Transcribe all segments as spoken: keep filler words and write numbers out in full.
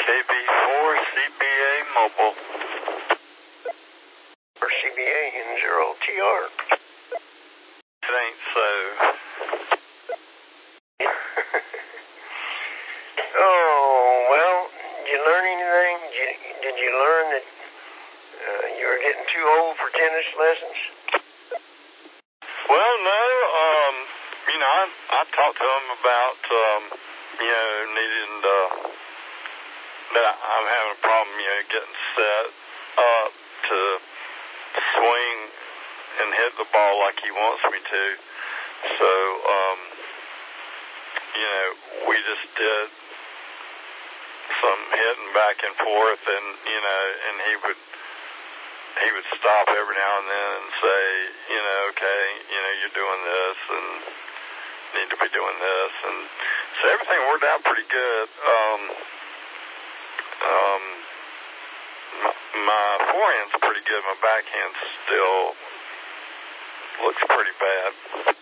B four C B A Mobile. Or C B A in zero T R. It ain't so. Oh, well, did you learn anything? Did you, did you learn that uh, you were getting too old for tennis lessons? Well, no, um, you know, I, I talked to him about, um, you know, needing, uh, that I, I'm having a problem, you know, getting set up to swing and hit the ball like he wants me to. So, um, you know, we just did some hitting back and forth, and, you know, and he would, he would stop every now and then and say, you know, okay, you know, you're doing this and need to be doing this. And so everything worked out pretty good. Um, um, my, my forehand's pretty good. My backhand still looks pretty bad.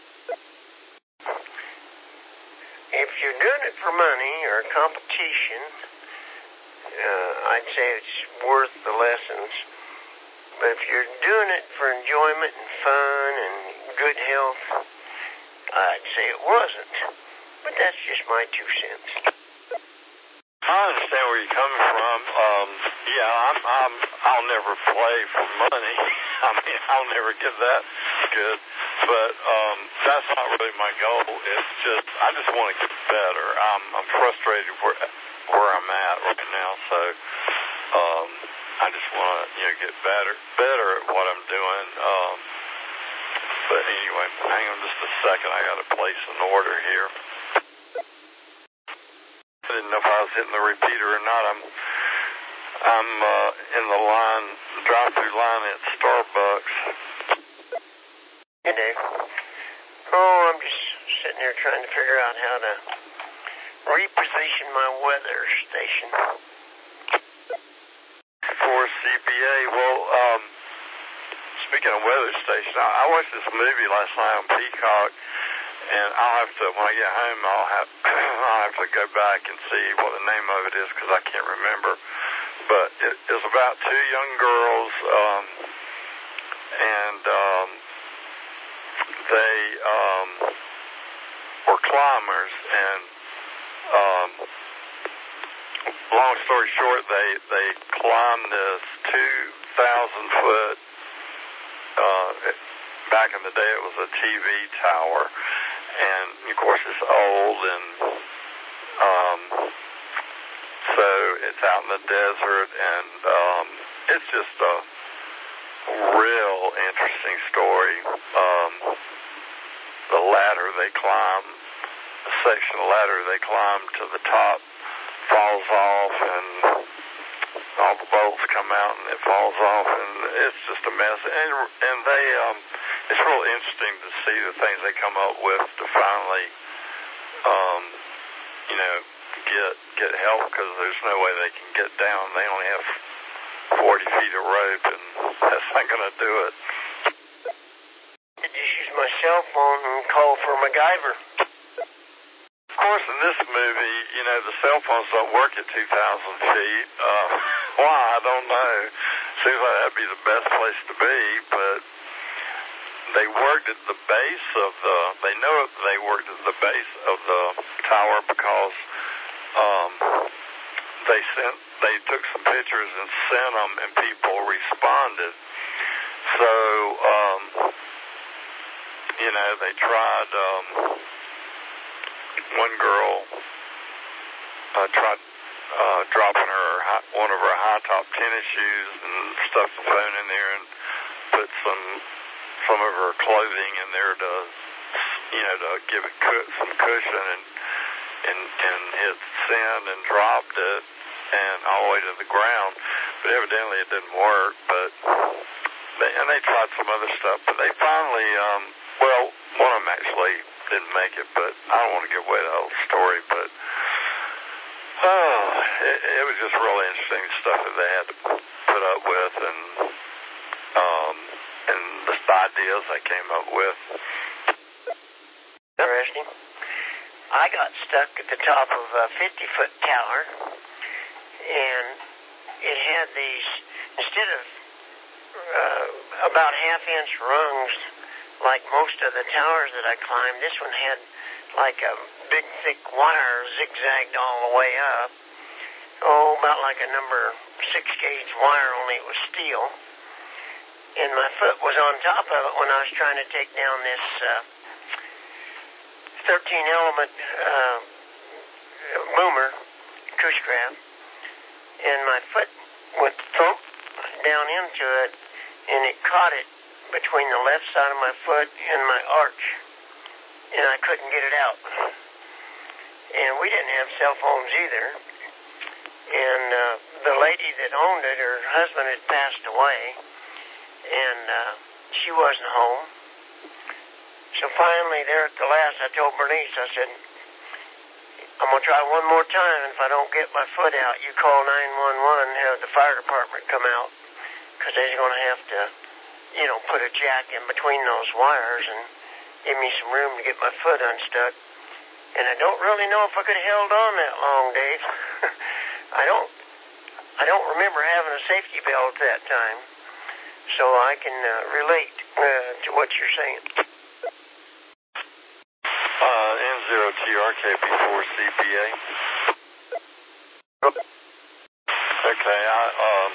If you're doing it for money or competition, uh, I'd say it's worth the lessons. But if you're doing it for enjoyment and fun and good health, I'd say it wasn't. But that's just my two cents. I understand where you're coming from. Um, yeah, I'm, I'm, I'll never play for money. I mean, I'll never get that good. But um, that's not really my goal. It's just, I just want to get better. I'm, I'm frustrated where, where I'm at right now. So um, I just want to, you know, get better, better at what I'm doing. Um, but anyway, hang on just a second. I got to place an order here. I didn't know if I was hitting the repeater or not. I'm I'm uh, in the line, drive-through line at Starbucks. Hey, Dave. Oh, I'm just sitting here trying to figure out how to reposition my weather station. For C B A, well, um, speaking of weather station, I, I watched this movie last night on Peacock, and I'll have to, when I get home, I'll have, I'll have to go back and see what the name of it is because I can't remember. But it is about two young girls, um, and um, they um, were climbers, and um, long story short, they, they climbed this two thousand foot, uh, back in the day it was a T V tower, and of course it's old, and um, so it's out in the desert, and um, it's just a real interesting story. Um, the ladder they climb, the section of ladder they climb to the top falls off, and all the bolts come out, and it falls off, and it's just a mess. And and they, um, it's real interesting to see the things they come up with to finally, um, you know, get get help because there's no way they can get down. They only have forty feet of rope, and that's not going to do it. I just use my cell phone and call for MacGyver. Of course, in this movie, you know, the cell phones don't work at two thousand feet. Uh, why? I don't know. Seems like that'd be the best place to be, but they worked at the base of the, they know they worked at the base of the tower because um, they sent, they took some pictures and sent them, and people responded. So, um, you know, they tried, um, one girl uh, tried uh, dropping her high, one of her high top tennis shoes and stuffed the phone in there and put some some of her clothing in there to, you know, to give it cu- some cushion, and and and hit send and dropped it and all the way to the ground. But evidently it didn't work. But they, and they tried some other stuff, but they finally, um, well, one of them actually didn't make it, but I don't want to give away the whole story, but oh, it, it was just really interesting stuff that they had to put up with, and um, and the ideas they came up with. Interesting. I got stuck at the top of a fifty-foot tower, and it had these, instead of uh, about half-inch rungs like most of the towers that I climbed, this one had like a big, thick wire zigzagged all the way up. Oh, about like a number six gauge wire, only it was steel. And my foot was on top of it when I was trying to take down this uh, thirteen element uh, boomer, Kushcraft. And my foot went thump down into it, and it caught it between the left side of my foot and my arch, and I couldn't get it out. And we didn't have cell phones either. And uh, the lady that owned it, her husband had passed away, and uh, she wasn't home. So finally, there at the last, I told Bernice, I said, I'm going to try one more time. If I don't get my foot out, you call nine one one and have the fire department come out, because they're going to have to, you know, put a jack in between those wires and give me some room to get my foot unstuck. And I don't really know if I could have held on that long, Dave. I don't I don't remember having a safety belt at that time, so I can uh, relate uh, to what you're saying. Uh, N zero T R K P four C P A. Okay, I, um,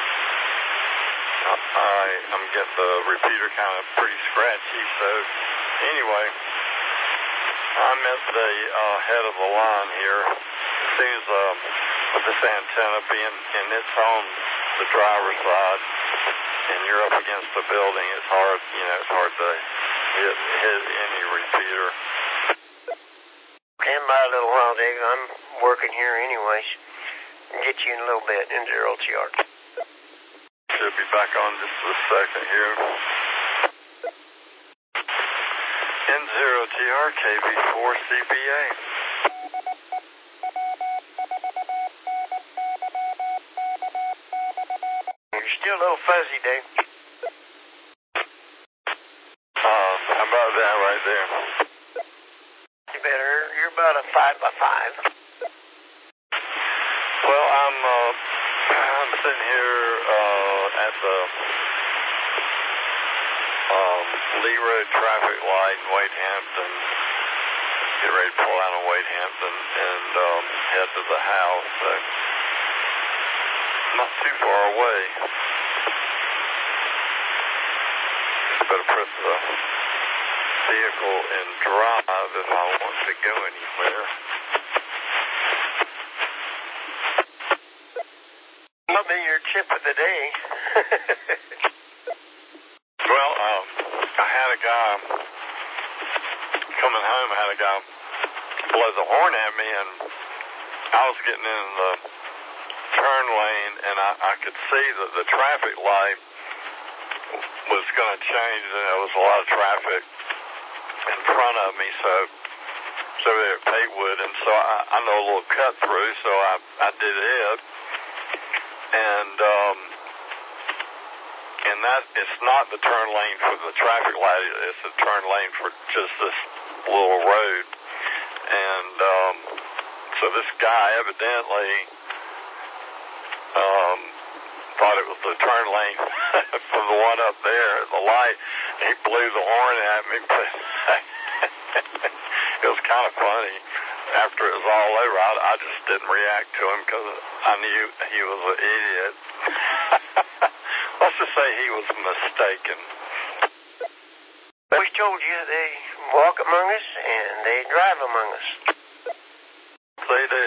I, I'm getting the repeater kind of pretty scratchy, so anyway, I'm at the uh, head of the line here. As soon as, uh, with this antenna being, and it's on the driver's side, and you're up against the building, it's hard, you know, it's hard to hit, hit any repeater. Stand by a little while, Dave. I'm working here anyways. I'll get you in a little bit, N zero T R. Should be back on just a second here. N zero T R K B four C B A. You're still a little fuzzy, Dave. Uh, how about that right there? Better. You're about a five by five. Well, I'm uh, I'm sitting here uh, at the um, Lee Road traffic light in Wade Hampton. Get ready to pull out of Wade Hampton and um, head to the house. So not too far away. Just better press the vehicle and drive if I want to go anywhere. That'll be your tip of the day. Well, um, I had a guy coming home, I had a guy blow the horn at me, and I was getting in the turn lane, and I, I could see that the traffic light was going to change, and there was a lot of traffic in front of me, so so there at Patewood, and so I, I know a little cut through, so I, I did it, and um, and that it's not the turn lane for the traffic light, it's the turn lane for just this little road, and um, so this guy evidently um, thought it was the turn lane for the one up there at the light. He blew the horn at me, but it was kind of funny. After it was all over, I, I just didn't react to him because I knew he was an idiot. Let's just say he was mistaken. We told you they walk among us and they drive among us. They do.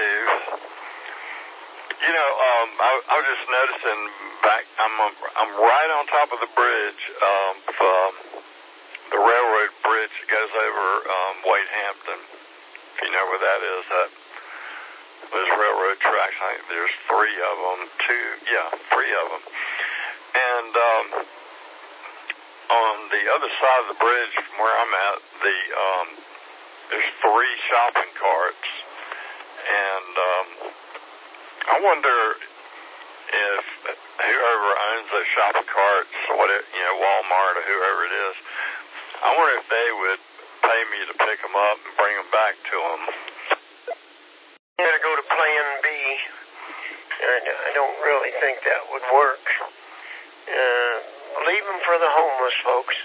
You know, um, I, I was just noticing back. I'm I'm right on top of the bridge, um, from the railroad bridge that goes over um, Wade Hampton. If you know where that is, that those railroad tracks. I think there's three of them. Two, yeah, three of them. And um, on the other side of the bridge from where I'm at, the um, there's three shopping carts, and um, I wonder if whoever owns those shopping carts, what it, you know, Walmart or whoever it is, I wonder if they would pay me to pick them up and bring them back to them. You gotta go to Plan B. Uh, think that would work. Uh, leave them for the homeless folks.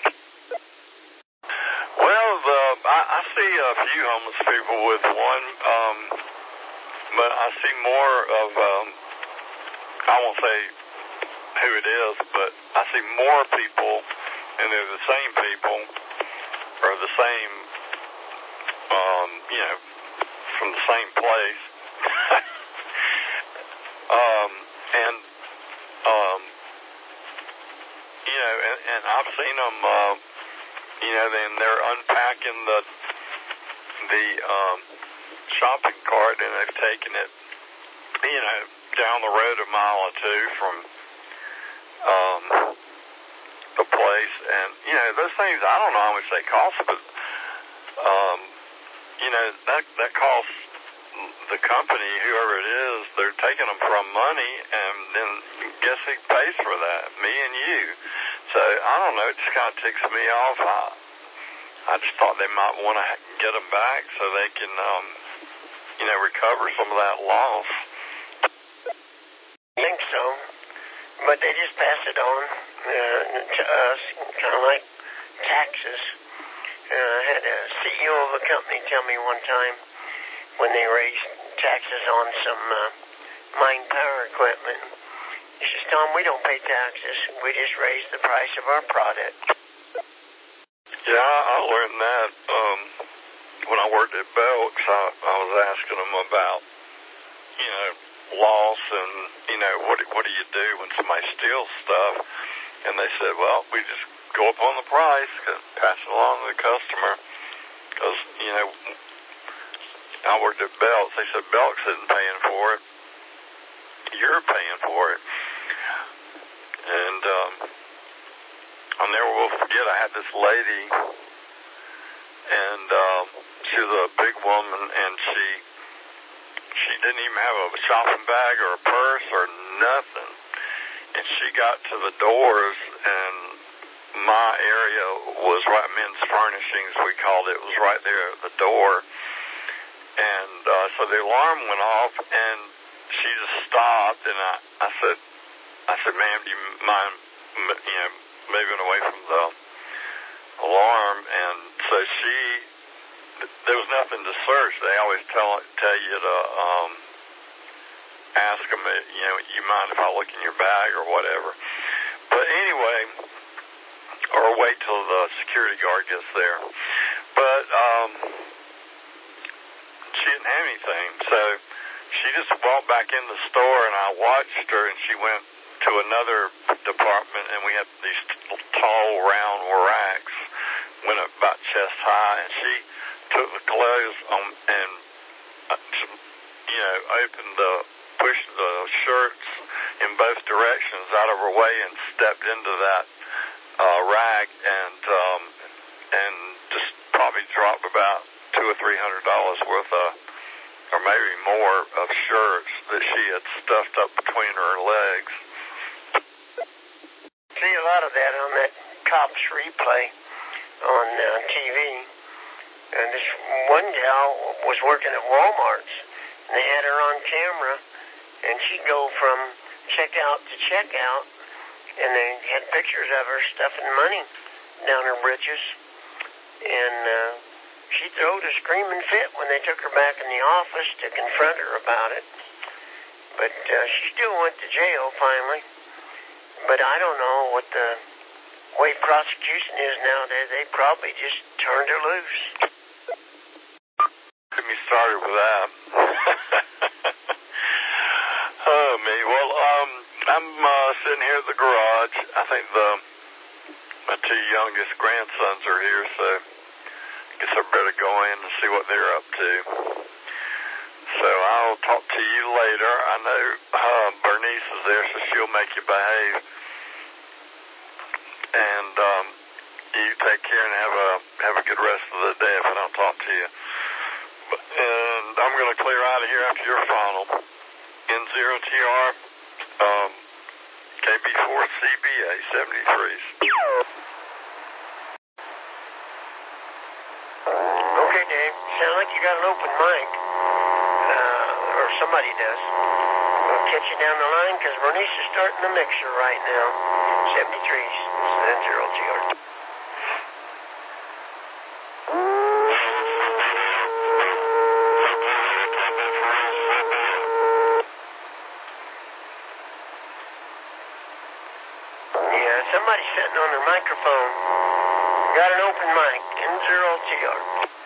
Well, the, I, I see a few homeless people with one, um, but I see more of, um, I won't say who it is, but I see more people, and they're the same people, or the same, um, you know, from the same place. um, and, um, you know, and, and I've seen them, uh, you know, then they're unpacking the the um, shopping cart, and they've taken it, you know, down the road a mile or two from um, the place. And, you know, those things, I don't know how much they cost, but, um, you know, that, that costs the company, whoever it is, they're taking them from money, and then guess who pays for that? Me and you. So, I don't know, it just kind of ticks me off. I, I just thought they might want to get them back so they can, um, you know, recover some of that loss. I think so. But they just pass it on uh, to us, kind of like taxes. Uh, I had a C E O of a company tell me one time when they raised taxes on some uh, mine power equipment. He says, Tom, we don't pay taxes. We just raise the price of our product. Yeah, I learned that um, when I worked at Belk's. I, I was asking them about, you know, loss and, you know, what what do you do when somebody steals stuff? And they said, well, we just go up on the price, pass it along to the customer. Because, you know, I worked at Belk's. They said Belk's isn't paying for it. You're paying for it. And um, I'll never will forget, I had this lady, and um, she was a big woman, and she she didn't even have a shopping bag or a purse or nothing. And she got to the doors, and my area was right, men's furnishings, we called it, it was right there at the door. And uh, so the alarm went off, and she just stopped, and I, I said, I said, ma'am, do you mind, you know, moving away from the alarm? And so she, there was nothing to search. They always tell tell you to um, ask them, you know, you mind if I look in your bag or whatever. But anyway, or wait till the security guard gets there. But um, she didn't have anything, so she just walked back in the store, and I watched her, and she went to another department, and we had these tall, round racks, went up about chest high, and she took the clothes on and, uh, you know, opened the, pushed the shirts in both directions out of her way and stepped into that uh, rack and um, and just probably dropped about two or three hundred dollars worth of, or maybe more, of shirts that she had stuffed up between her legs. See a lot of that on that Cops Replay on uh, T V. And this one gal was working at Walmart's, and they had her on camera, and she'd go from checkout to checkout, and they had pictures of her stuffing money down her britches. And uh, she throwed a screaming fit when they took her back in the office to confront her about it. But uh, she still went to jail finally. But I don't know what the way prosecution is nowadays. They probably just turned her loose. Get me started with that. Oh, me. Well, um, I'm uh, sitting here at the garage. I think the my two youngest grandsons are here, so I guess I better go in and see what they're up to. So I'll talk to you later. I know uh, Bernice is there, so she'll make you behave. And um, you take care and have a have a good rest of the day if I don't talk to you. And I'm going to clear out of here after your final. N zero T R, um, K B four C B A seventy-threes. Okay, Dave. Sound like you got an open mic. Uh, or somebody does. We'll catch you down the line because Bernice is starting the mixer right now. seventy-three, zero T R. Yeah, somebody's sitting on their microphone. Got an open mic, N zero T R.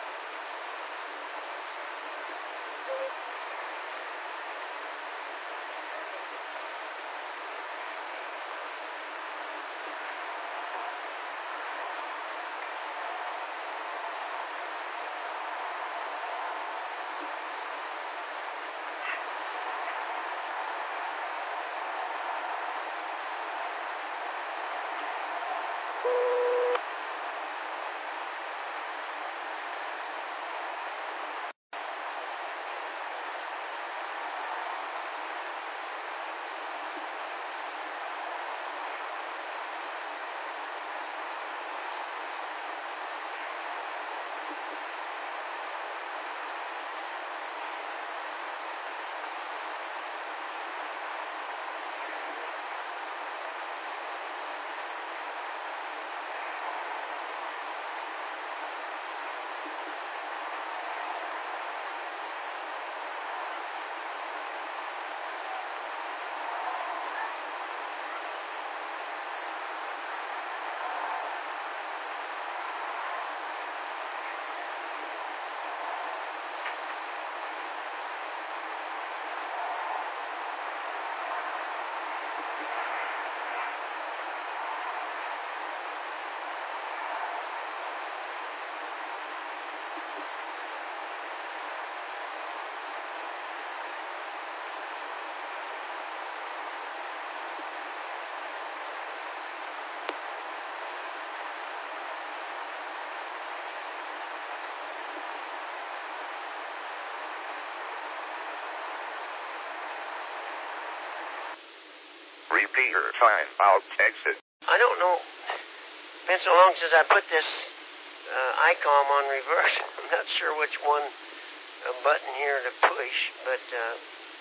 Repeater time out exit. I don't know. It's been so long since I put this uh, ICOM on reverse. I'm not sure which one uh, button here to push, but uh,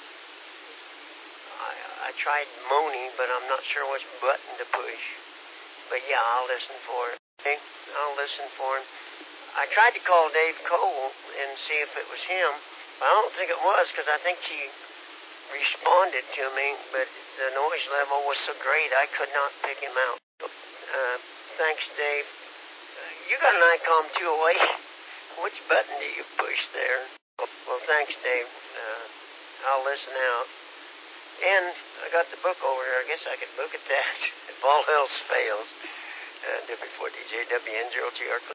I, I tried Moni, but I'm not sure which button to push. But yeah, I'll listen for it. Okay? I'll listen for him. I tried to call Dave Cole and see if it was him. I don't think it was because I think he responded to me, but the noise level was so great I could not pick him out. Uh, thanks, Dave. Uh, you got an ICOM two oh eight. Which button do you push there? Well, thanks, Dave. Uh, I'll listen out. And I got the book over there. I guess I could look at that if all else fails. Uh, W four D J W N zero T R.